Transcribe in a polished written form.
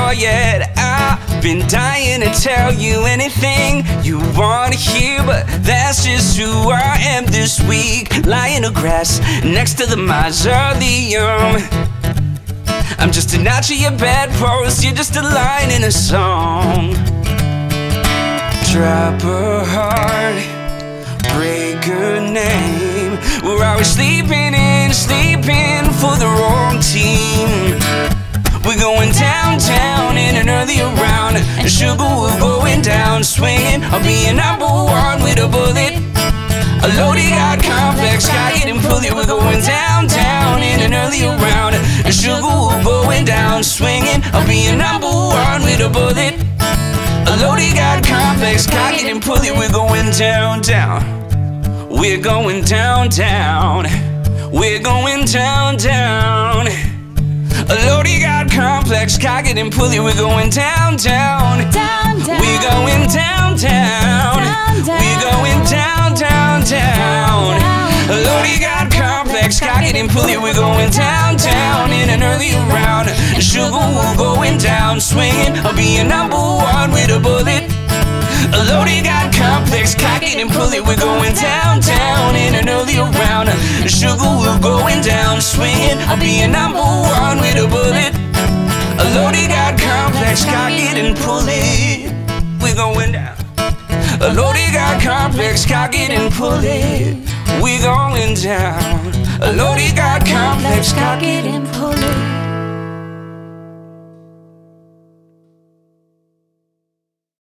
door yet. I've been dying to tell you anything you wanna hear, but that's just who I am this week. Lying in grass next to the mausoleum. I'm just a notch of your bedpost, you're just a line in a song. Drop a heart, break a name. We're always sleeping for the wrong team. We're going downtown in an early round, and sugar, we're going down swinging. I'll be a number one with a bullet. A loaded out complex, got it and pull it. We're going downtown in an early round, and sugar, we're going down swinging. I'll be a number one with a bullet. A loaded out complex, got it and pull it. We're going downtown. We're going downtown. We're going downtown. A loaded out complex, cock it and pull it. We're going downtown. We're going downtown. We're going downtown. A loaded out complex, cock it and pull it. We're going downtown in an early round. Sugar, we're going down swinging. I'll be a number one with a bullet. A loaded out complex, cock it and pull it. We're going downtown in an early round. Sugar, we're going down swinging. I'll be a number one with a bullet. A loaded out complex, cock it and pull it. We're going down. A loaded out complex, cock it and pull it. We're going down. A loaded out complex, cock it and pull it.